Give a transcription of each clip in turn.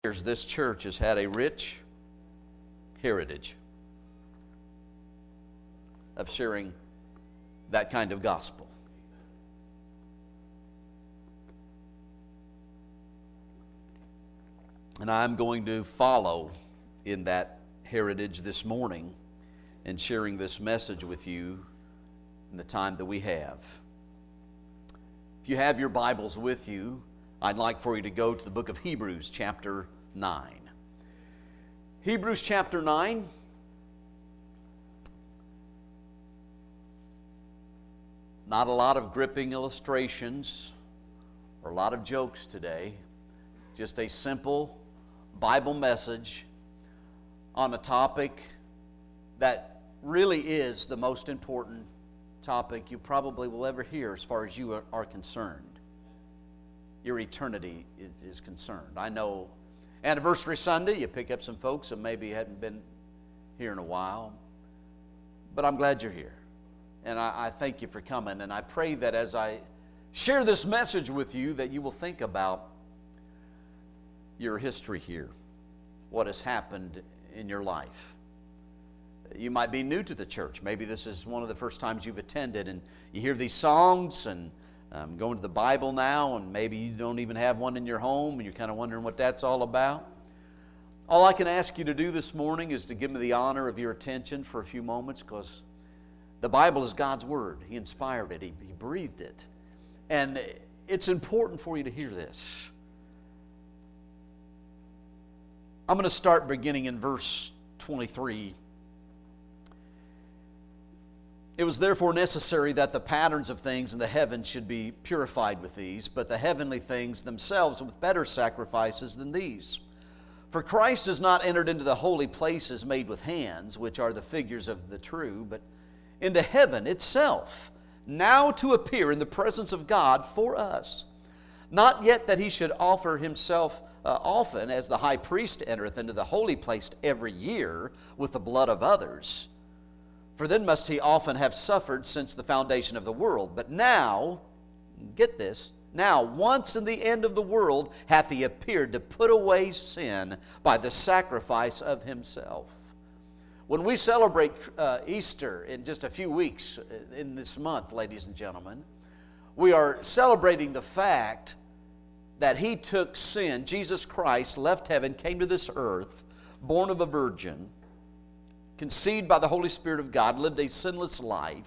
Years, this church has had a rich heritage of sharing that kind of gospel. And I'm going to follow in that heritage this morning and sharing this message with you in the time that we have. If you have your Bibles with you, I'd like for you to go to the book of Hebrews chapter 9. Hebrews chapter 9. Not a lot of gripping illustrations or a lot of jokes today. Just a simple Bible message on a topic that really is the most important topic you probably will ever hear as far as you are concerned. Your eternity is concerned. I know Anniversary Sunday, you pick up some folks that maybe hadn't been here in a while, but I'm glad you're here. And I thank you for coming, and I pray that as I share this message with you that you will think about your history here, what has happened in your life. You might be new to the church. Maybe this is one of the first times you've attended, and you hear these songs and going to the Bible now, and maybe you don't even have one in your home, and you're kind of wondering what that's all about. All I can ask you to do this morning is to give me the honor of your attention for a few moments, because the Bible is God's Word. He inspired it. He breathed it. And it's important for you to hear this. I'm going to start beginning in verse 23. It was therefore necessary that the patterns of things in the heavens should be purified with these, but the heavenly things themselves with better sacrifices than these. For Christ has not entered into the holy places made with hands, which are the figures of the true, but into heaven itself, now to appear in the presence of God for us. Not yet that he should offer himself often, as the high priest entereth into the holy place every year with the blood of others. For then must he often have suffered since the foundation of the world. But now, get this, now once in the end of the world hath he appeared to put away sin by the sacrifice of himself. When we celebrate Easter in just a few weeks in this month, ladies and gentlemen, we are celebrating the fact that he took sin. Jesus Christ left heaven, came to this earth, born of a virgin, conceived by the Holy Spirit of God, lived a sinless life,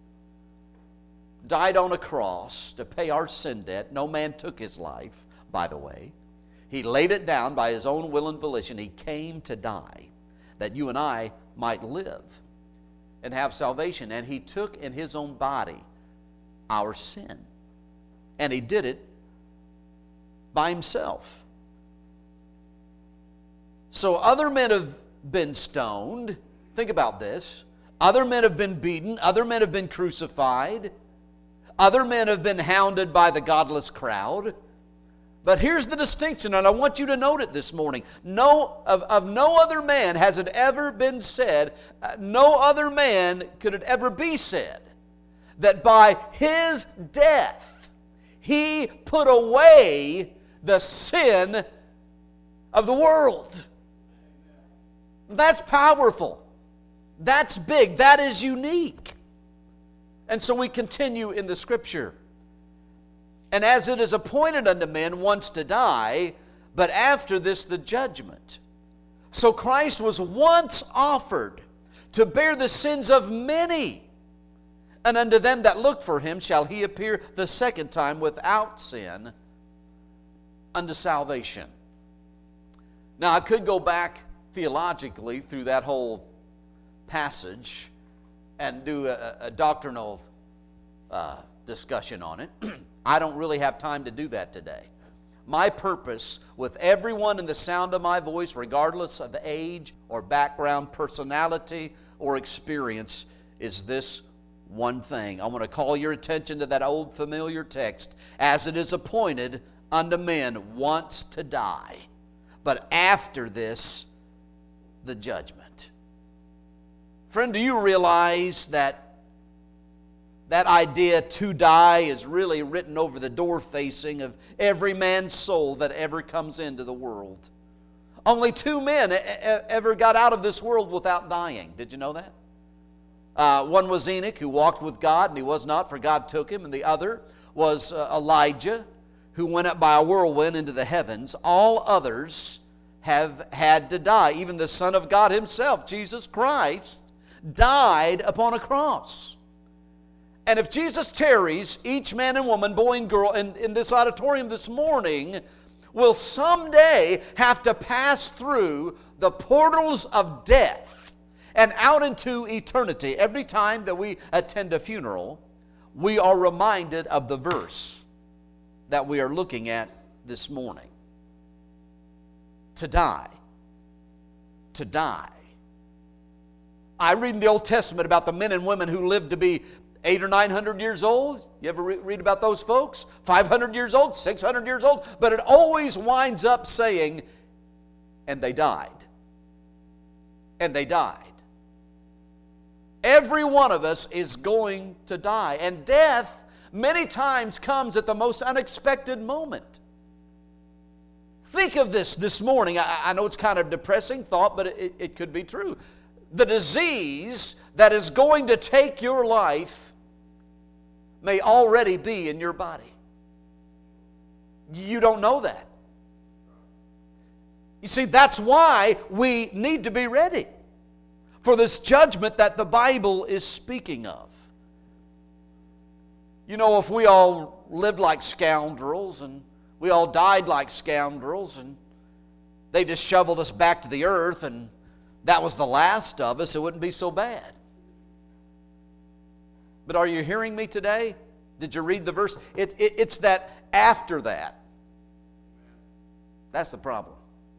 died on a cross to pay our sin debt. No man took his life, by the way. He laid it down by his own will and volition. He came to die that you and I might live and have salvation. And he took in his own body our sin. And he did it by himself. So other men have been stoned. Think about this. Other men have been beaten. Other men have been crucified. Other men have been hounded by the godless crowd. But here's the distinction, and I want you to note it this morning. Of no other man has it ever been said, no other man could it ever be said, that by his death he put away the sin of the world. That's powerful. That's big. That is unique. And so we continue in the Scripture. And as it is appointed unto men once to die, but after this the judgment. So Christ was once offered to bear the sins of many. And unto them that look for him shall he appear the second time without sin unto salvation. Now I could go back theologically through that whole passage and do a doctrinal discussion on it. I don't really have time to do that today. My purpose with everyone in the sound of my voice, regardless of age or background, personality or experience, is this one thing. I want to call your attention to that old familiar text. As it is appointed unto men once to die, but after this the judgment. Friend, do you realize that that idea to die is really written over the door facing of every man's soul that ever comes into the world? Only 2 men ever got out of this world without dying. Did you know that? One was Enoch, who walked with God, and he was not, for God took him. And the other was Elijah, who went up by a whirlwind into the heavens. All others have had to die. Even the Son of God himself, Jesus Christ, died upon a cross. And if Jesus tarries, each man and woman, boy and girl, in this auditorium this morning will someday have to pass through the portals of death and out into eternity. Every time that we attend a funeral, we are reminded of the verse that we are looking at this morning. To die. To die. I read in the Old Testament about the men and women who lived to be 800 or 900 years old. You ever read about those folks? 500 years old, 600 years old. But it always winds up saying, and they died. And they died. Every one of us is going to die. And death many times comes at the most unexpected moment. Think of this morning. I know it's kind of a depressing thought, but it could be true. The disease that is going to take your life may already be in your body. You don't know that. You see, that's why we need to be ready for this judgment that the Bible is speaking of. You know, if we all lived like scoundrels and we all died like scoundrels and they just shoveled us back to the earth and that was the last of us, it wouldn't be so bad. But are you hearing me today? Did you read the verse? It's that after that. That's the problem.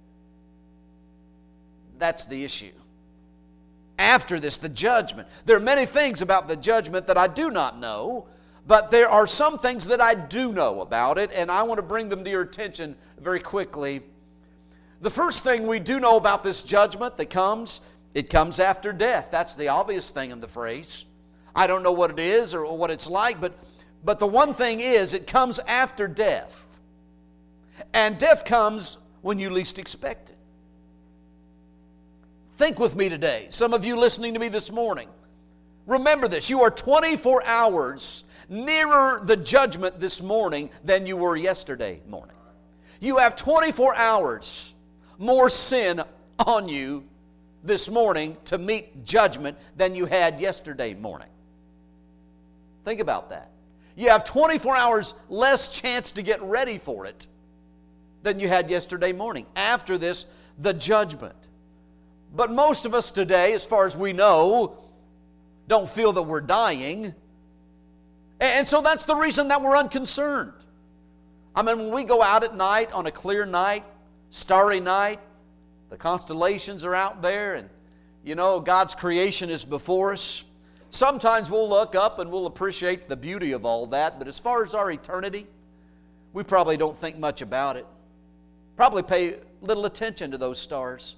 That's the issue. After this, the judgment. There are many things about the judgment that I do not know, but there are some things that I do know about it, and I want to bring them to your attention very quickly. The first thing we do know about this judgment that comes, it comes after death. That's the obvious thing in the phrase. I don't know what it is or what it's like, but the one thing is it comes after death. And death comes when you least expect it. Think with me today. Some of you listening to me this morning, remember this. You are 24 hours nearer the judgment this morning than you were yesterday morning. You have 24 hours more sin on you this morning to meet judgment than you had yesterday morning. Think about that. You have 24 hours less chance to get ready for it than you had yesterday morning. After this, the judgment. But most of us today, as far as we know, don't feel that we're dying. And so that's the reason that we're unconcerned. I mean, when we go out at night on a clear night, starry night, the constellations are out there and, you know, God's creation is before us. Sometimes we'll look up and we'll appreciate the beauty of all that, but as far as our eternity, we probably don't think much about it. Probably pay little attention to those stars.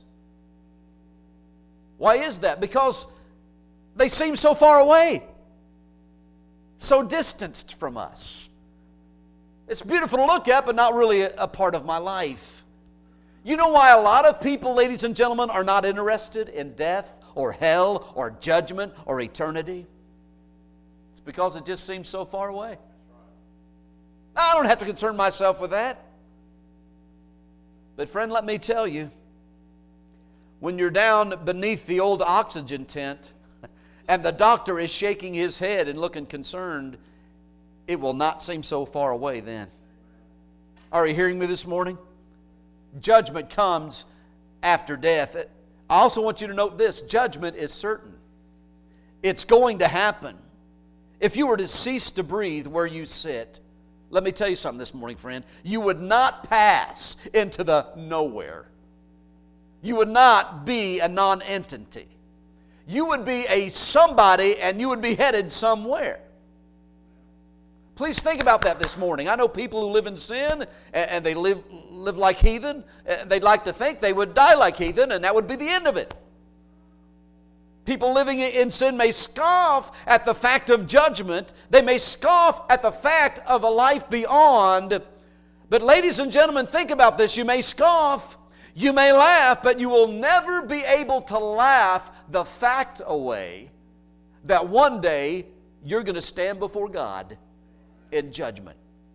Why is that? Because they seem so far away, so distanced from us. It's beautiful to look at, but not really a part of my life. You know why a lot of people, ladies and gentlemen, are not interested in death or hell or judgment or eternity? It's because it just seems so far away. I don't have to concern myself with that. But friend, let me tell you, when you're down beneath the old oxygen tent and the doctor is shaking his head and looking concerned, it will not seem so far away then. Are you hearing me this morning? Judgment comes after death. I also want you to note this. Judgment is certain. It's going to happen. If you were to cease to breathe where you sit, let me tell you something this morning, friend. You would not pass into the nowhere. You would not be a non-entity. You would be a somebody and you would be headed somewhere. Please think about that this morning. I know people who live in sin and they live like heathen. And they'd like to think they would die like heathen and that would be the end of it. People living in sin may scoff at the fact of judgment. They may scoff at the fact of a life beyond. But ladies and gentlemen, think about this. You may scoff. You may laugh, but you will never be able to laugh the fact away that one day you're going to stand before God in judgment.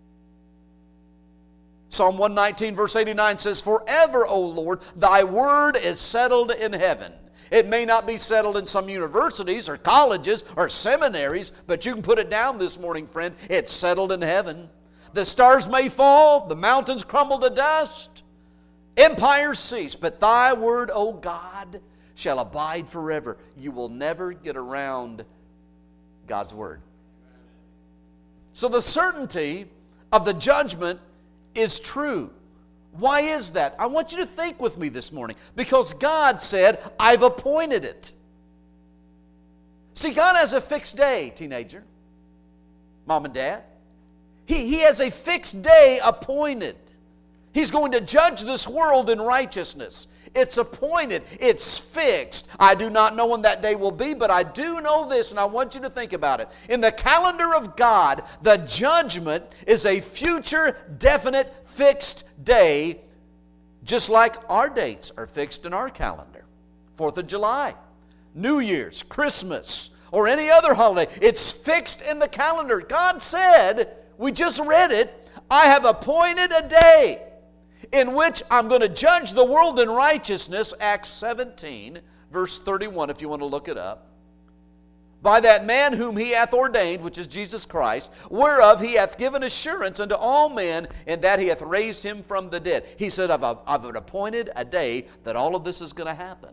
Psalm 119 verse 89 says, "Forever, O Lord, thy word is settled in heaven." It may not be settled in some universities or colleges or seminaries, but you can put it down this morning, friend. It's settled in heaven. The stars may fall, the mountains crumble to dust, empires cease, but thy word, O God, shall abide forever. You will never get around God's word. So the certainty of the judgment is true. Why is that? I want you to think with me this morning. Because God said, I've appointed it. See, God has a fixed day, teenager, mom and dad. He has a fixed day appointed. He's going to judge this world in righteousness. It's appointed. It's fixed. I do not know when that day will be, but I do know this, and I want you to think about it. In the calendar of God, the judgment is a future, definite, fixed day, just like our dates are fixed in our calendar. 4th of July, New Year's, Christmas, or any other holiday. It's fixed in the calendar. God said, we just read it, I have appointed a day in which I'm going to judge the world in righteousness, Acts 17, verse 31, if you want to look it up. By that man whom he hath ordained, which is Jesus Christ, whereof he hath given assurance unto all men, in that he hath raised him from the dead. He said, I've appointed a day that all of this is going to happen.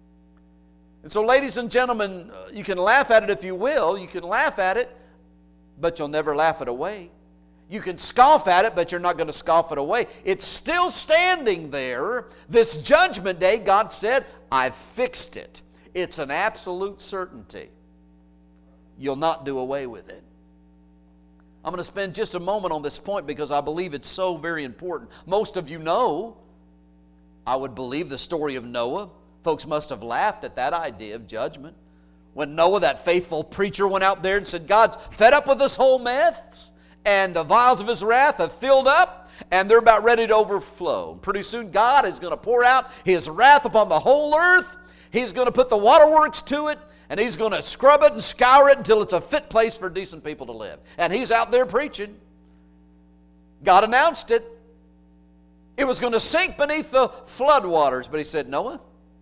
And so, ladies and gentlemen, you can laugh at it if you will. You can laugh at it, but you'll never laugh it away. You can scoff at it, but you're not going to scoff it away. It's still standing there. This judgment day, God said, I've fixed it. It's an absolute certainty. You'll not do away with it. I'm going to spend just a moment on this point because I believe it's so very important. Most of you know, I would believe, the story of Noah. Folks must have laughed at that idea of judgment. When Noah, that faithful preacher, went out there and said, God's fed up with this whole mess, and the vials of His wrath have filled up, and they're about ready to overflow. Pretty soon God is going to pour out His wrath upon the whole earth. He's going to put the waterworks to it, and He's going to scrub it and scour it until it's a fit place for decent people to live. And He's out there preaching. God announced it. It was going to sink beneath the flood waters, but He said, Noah,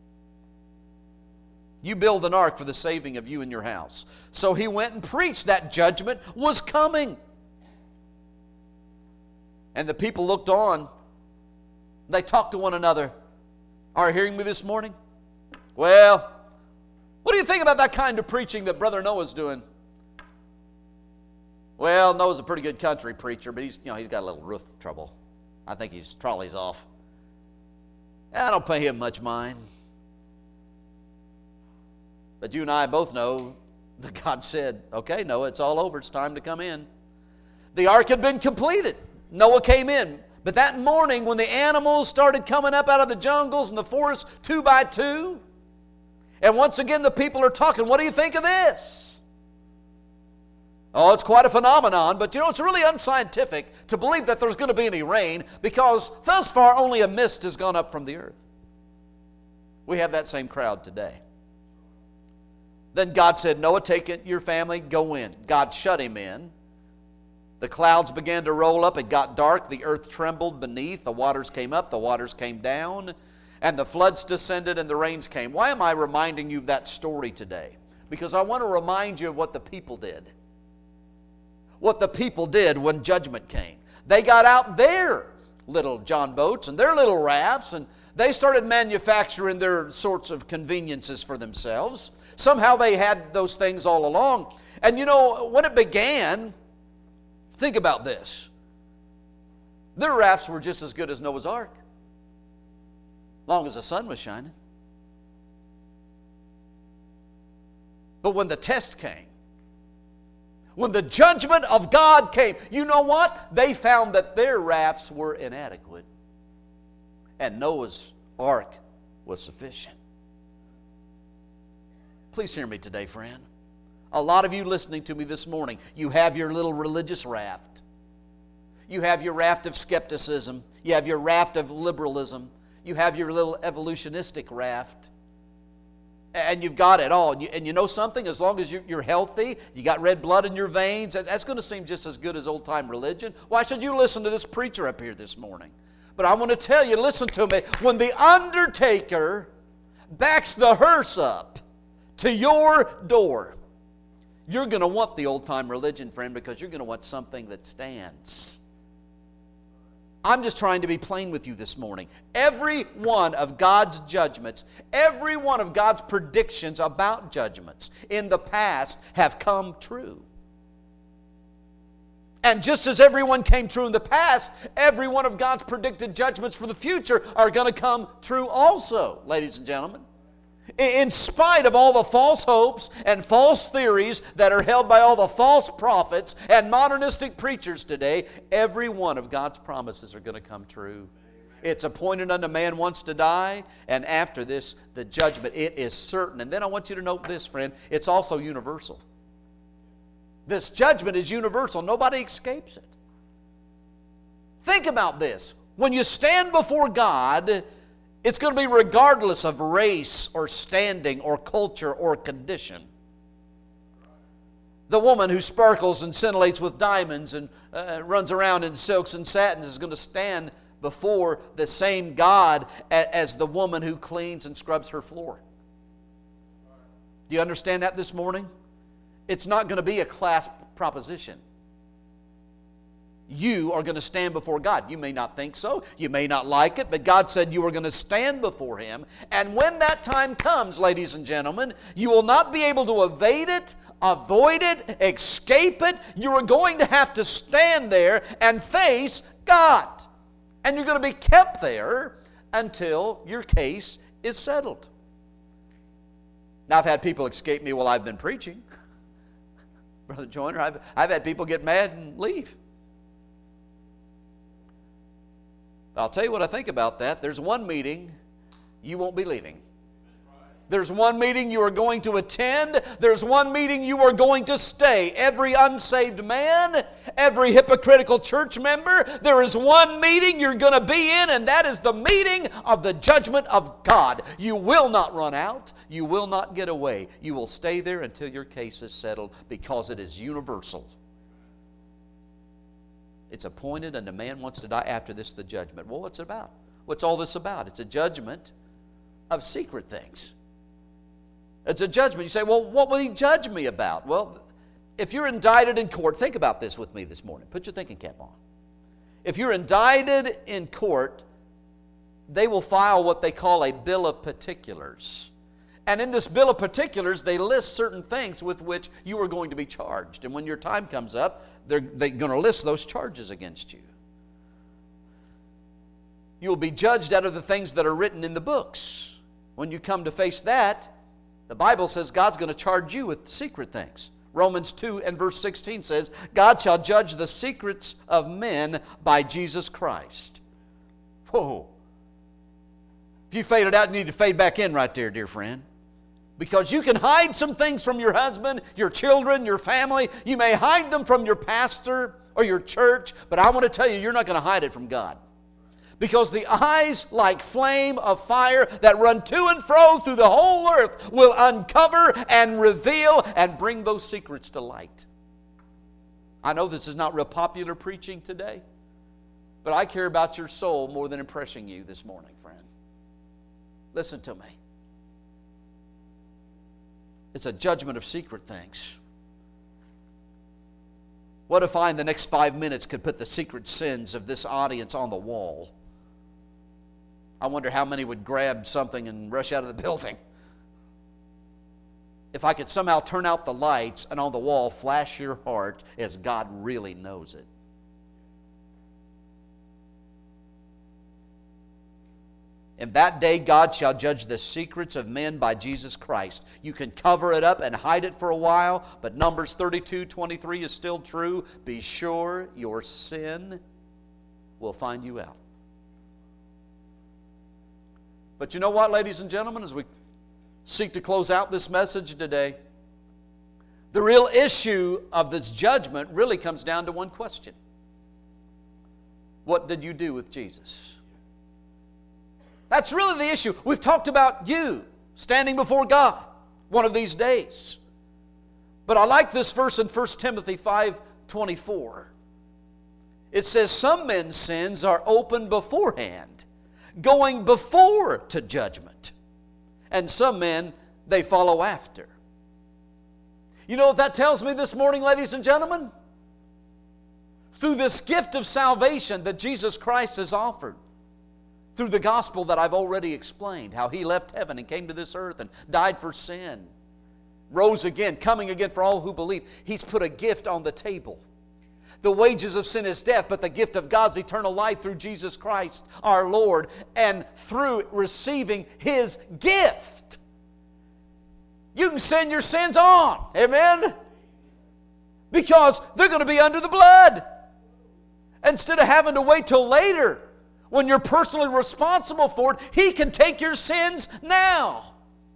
you build an ark for the saving of you and your house. So he went and preached that judgment was coming. And the people looked on. They talked to one another. Are you hearing me this morning? Well, what do you think about that kind of preaching that Brother Noah's doing? Well, Noah's a pretty good country preacher, but he's got a little roof trouble. I think his trolley's off. I don't pay him much mind. But you and I both know that God said, okay, Noah, it's all over. It's time to come in. The ark had been completed. Noah came in. But that morning when the animals started coming up out of the jungles and the forests 2 by 2, and once again the people are talking, what do you think of this? Oh, it's quite a phenomenon, but it's really unscientific to believe that there's going to be any rain because thus far only a mist has gone up from the earth. We have that same crowd today. Then God said, Noah, take it, your family, go in. God shut him in. The clouds began to roll up. It got dark. The earth trembled beneath. The waters came up. The waters came down. And the floods descended and the rains came. Why am I reminding you of that story today? Because I want to remind you of what the people did. What the people did when judgment came. They got out their little John boats and their little rafts, and they started manufacturing their sorts of conveniences for themselves. Somehow they had those things all along. And when it began, think about this. Their rafts were just as good as Noah's Ark, long as the sun was shining. But when the test came, when the judgment of God came, you know what? They found that their rafts were inadequate, and Noah's Ark was sufficient. Please hear me today, friend. A lot of you listening to me this morning, you have your little religious raft. You have your raft of skepticism. You have your raft of liberalism. you have your little evolutionistic raft, and you've got it all. And you know something? As long as you're healthy, you got red blood in your veins, that's going to seem just as good as old-time religion. Why should you listen to this preacher up here this morning? But I want to tell you, listen to me, when the undertaker backs the hearse up to your door, you're going to want the old-time religion, friend, because you're going to want something that stands. I'm just trying to be plain with you this morning. Every one of God's judgments, every one of God's predictions about judgments in the past have come true. And just as everyone came true in the past, every one of God's predicted judgments for the future are going to come true also, ladies and gentlemen. In spite of all the false hopes and false theories that are held by all the false prophets and modernistic preachers today, every one of God's promises are going to come true. It's appointed unto man once to die, and after this, the judgment. It is certain. And then I want you to note this, friend, it's also universal. This judgment is universal. Nobody escapes it. Think about this. When you stand before God, it's going to be regardless of race or standing or culture or condition. The woman who sparkles and scintillates with diamonds and runs around in silks and satins is going to stand before the same God as the woman who cleans and scrubs her floor. Do you understand that this morning? It's not going to be a class proposition. You are going to stand before God. You may not think so. You may not like it, but God said you are going to stand before Him. And when that time comes, ladies and gentlemen, you will not be able to evade it, avoid it, escape it. You are going to have to stand there and face God. And you're going to be kept there until your case is settled. Now, I've had people escape me while I've been preaching. Brother Joyner, I've had people get mad and leave. I'll tell you what I think about that. There's one meeting you won't be leaving. There's one meeting you are going to attend. There's one meeting you are going to stay. Every unsaved man, every hypocritical church member, there is one meeting you're going to be in, and that is the meeting of the judgment of God. You will not run out. You will not get away. You will stay there until your case is settled because it is universal. It's appointed unto man wants to die, after this the judgment. Well, what's it about? What's all this about? It's a judgment of secret things. It's a judgment. You say, well, what will He judge me about? Well, if you're indicted in court, think about this with me this morning. Put your thinking cap on. If you're indicted in court, they will file what they call a bill of particulars. And in this bill of particulars, they list certain things with which you are going to be charged. And when your time comes up, they're going to list those charges against you. You will be judged out of the things that are written in the books. When you come to face that, the Bible says God's going to charge you with secret things. Romans 2 and verse 16 says, God shall judge the secrets of men by Jesus Christ. Whoa. If you faded out, you need to fade back in right there, dear friend. Because you can hide some things from your husband, your children, your family. You may hide them from your pastor or your church, but I want to tell you, you're not going to hide it from God. Because the eyes like flame of fire that run to and fro through the whole earth will uncover and reveal and bring those secrets to light. I know this is not real popular preaching today, but I care about your soul more than impressing you this morning, friend. Listen to me. It's a judgment of secret things. What if I, in the next 5 minutes, could put the secret sins of this audience on the wall? I wonder how many would grab something and rush out of the building. If I could somehow turn out the lights and on the wall flash your heart as God really knows it. In that day God shall judge the secrets of men by Jesus Christ. You can cover it up and hide it for a while, but Numbers 32:23 is still true. Be sure your sin will find you out. But you know what, ladies and gentlemen, as we seek to close out this message today, the real issue of this judgment really comes down to one question. What did you do with Jesus? That's really the issue. We've talked about you standing before God one of these days. But I like this verse in 1 Timothy 5:24. It says, some men's sins are open beforehand, going before to judgment. And some men, they follow after. You know what that tells me this morning, ladies and gentlemen? Through this gift of salvation that Jesus Christ has offered, through the gospel that I've already explained, how He left heaven and came to this earth and died for sin, rose again, coming again for all who believe, He's put a gift on the table. The wages of sin is death, but the gift of God's eternal life through Jesus Christ our Lord, and through receiving His gift, you can send your sins on. Amen? Because they're going to be under the blood. Instead of having to wait till later, when you're personally responsible for it, He can take your sins now.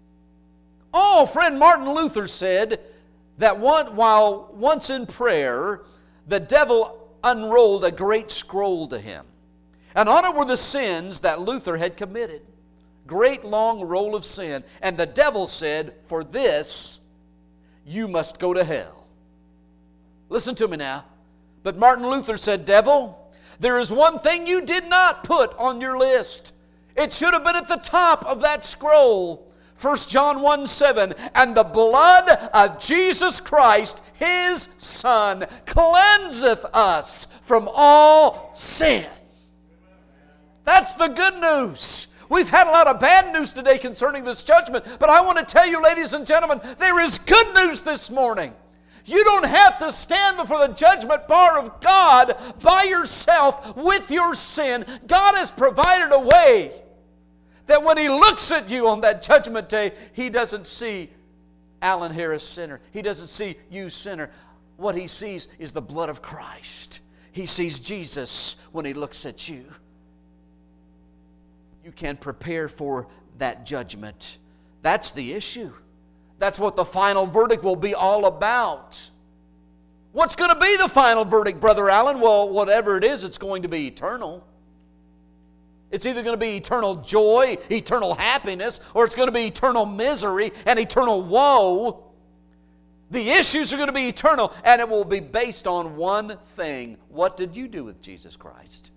Oh, friend, Martin Luther said that while once in prayer, the devil unrolled a great scroll to him. And on it were the sins that Luther had committed. Great long roll of sin. And the devil said, for this, you must go to hell. Listen to me now. But Martin Luther said, devil, there is one thing you did not put on your list. It should have been at the top of that scroll. 1 John 1:7, and the blood of Jesus Christ, His Son, cleanseth us from all sin. That's the good news. We've had a lot of bad news today concerning this judgment, but I want to tell you, ladies and gentlemen, there is good news this morning. You don't have to stand before the judgment bar of God by yourself with your sin. God has provided a way that when He looks at you on that judgment day, He doesn't see Alan Harris sinner. He doesn't see you sinner. What He sees is the blood of Christ. He sees Jesus when He looks at you. You can prepare for that judgment. That's the issue. That's what the final verdict will be all about. What's going to be the final verdict, Brother Allen? Well, whatever it is, it's going to be eternal. It's either going to be eternal joy, eternal happiness, or it's going to be eternal misery and eternal woe. The issues are going to be eternal, and it will be based on one thing. What did you do with Jesus Christ?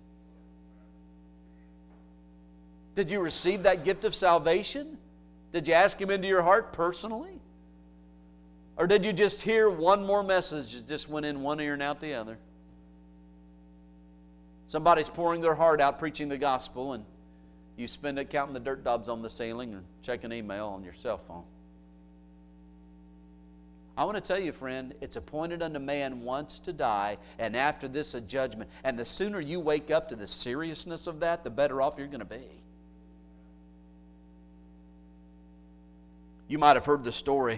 Did you receive that gift of salvation? Did you ask Him into your heart personally? Or did you just hear one more message that just went in one ear and out the other? Somebody's pouring their heart out preaching the gospel, and you spend it counting the dirt daubs on the ceiling and checking email on your cell phone. I want to tell you, friend, it's appointed unto man once to die, and after this a judgment. And the sooner you wake up to the seriousness of that, the better off you're going to be. You might have heard the story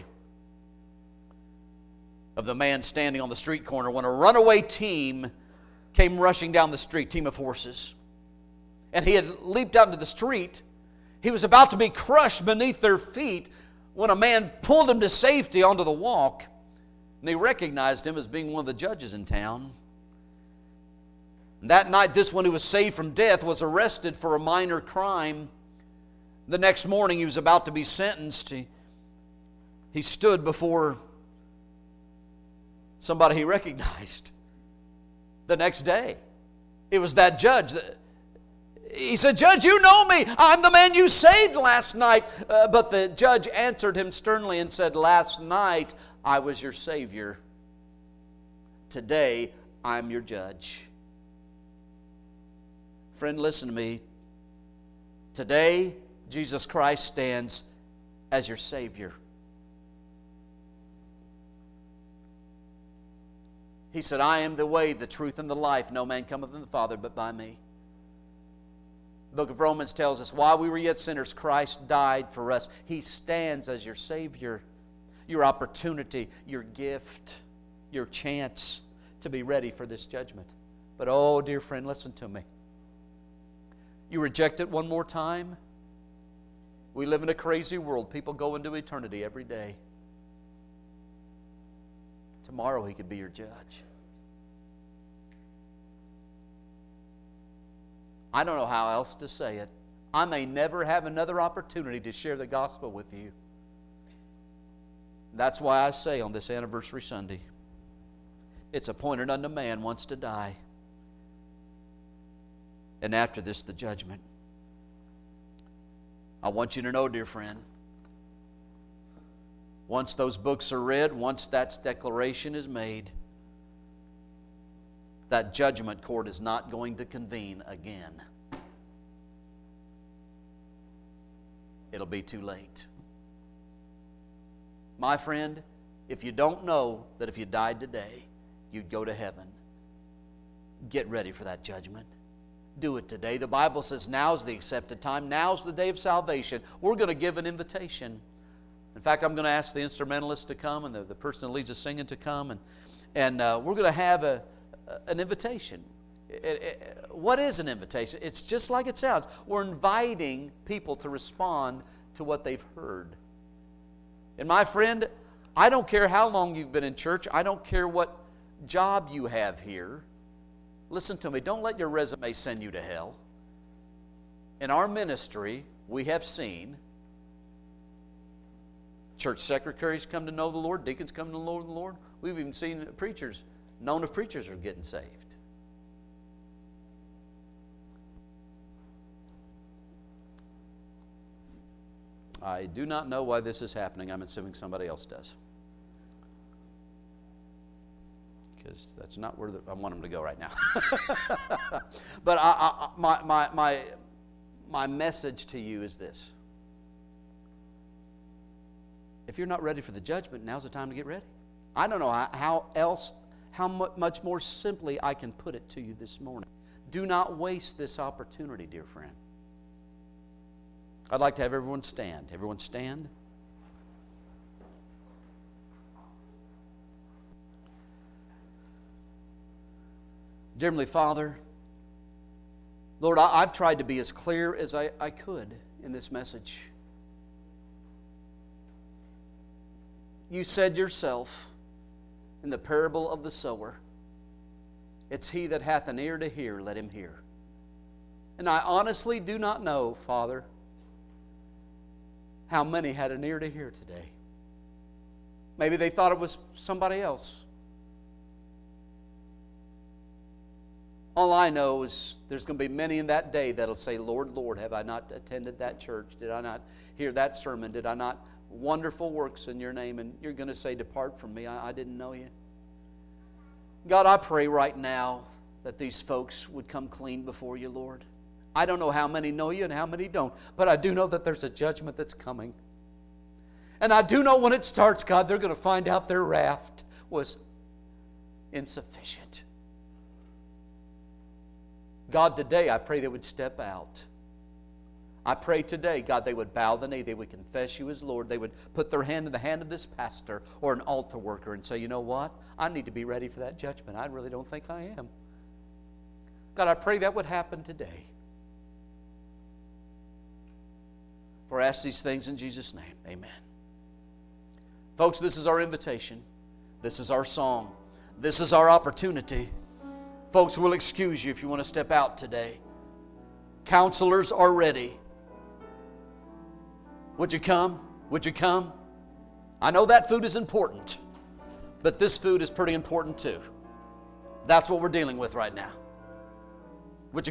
of the man standing on the street corner when a runaway team came rushing down the street, team of horses. And he had leaped out into the street. He was about to be crushed beneath their feet when a man pulled him to safety onto the walk. And they recognized him as being one of the judges in town. And that night, this one who was saved from death was arrested for a minor crime. The next morning, he was about to be sentenced. He stood before somebody he recognized. The next day, it was that judge. He said, Judge, you know me. I'm the man you saved last night. But the judge answered him sternly and said, last night I was your Savior. Today I'm your judge. Friend, listen to me. Today, Jesus Christ stands as your Savior. He said, I am the way, the truth, and the life. No man cometh unto the Father but by me. The book of Romans tells us, while we were yet sinners, Christ died for us. He stands as your Savior, your opportunity, your gift, your chance to be ready for this judgment. But oh, dear friend, listen to me. You reject it one more time, we live in a crazy world. People go into eternity every day. Tomorrow He could be your judge. I don't know how else to say it. I may never have another opportunity to share the gospel with you. That's why I say on this anniversary Sunday, it's appointed unto man once to die, and after this the judgment. I want you to know, dear friend, once those books are read, once that declaration is made, that judgment court is not going to convene again. It'll be too late. My friend, if you don't know that if you died today, you'd go to heaven, get ready for that judgment. Do it today. The Bible says now's the accepted time. Now's the day of salvation. We're going to give an invitation. In fact, I'm going to ask the instrumentalist to come and the person who leads us singing to come. And we're going to have an invitation. What is an invitation? It's just like it sounds. We're inviting people to respond to what they've heard. And my friend, I don't care how long you've been in church. I don't care what job you have here. Listen to me. Don't let your resume send you to hell. In our ministry, we have seen church secretaries come to know the Lord, deacons come to know the Lord. We've even seen preachers, known if preachers are getting saved. I do not know why this is happening. I'm assuming somebody else does. Because that's not where I want them to go right now. But my message to you is this. If you're not ready for the judgment, now's the time to get ready. I don't know how much more simply I can put it to you this morning. Do not waste this opportunity, dear friend. I'd like to have everyone stand. Everyone stand. Dear Heavenly Father, Lord, I've tried to be as clear as I could in this message. You said yourself in the parable of the sower, it's he that hath an ear to hear, let him hear. And I honestly do not know, Father, how many had an ear to hear today. Maybe they thought it was somebody else. All I know is there's going to be many in that day that'll say, Lord, Lord, have I not attended that church? Did I not hear that sermon? Did I not wonderful works in your name? And you're going to say, depart from me, I didn't know you. God, I pray right now that these folks would come clean before you, Lord. I don't know how many know you and how many don't, but I do know that there's a judgment that's coming. And I do know when it starts, God, they're going to find out their raft was insufficient. God, today I pray they would step out. I pray today, God, they would bow the knee, they would confess you as Lord, they would put their hand in the hand of this pastor or an altar worker and say, you know what? I need to be ready for that judgment. I really don't think I am. God, I pray that would happen today. For I ask these things in Jesus' name. Amen. Folks, this is our invitation. This is our song. This is our opportunity. Folks, we'll excuse you if you want to step out today. Counselors are ready. Would you come? Would you come? I know that food is important, but this food is pretty important too. That's what we're dealing with right now.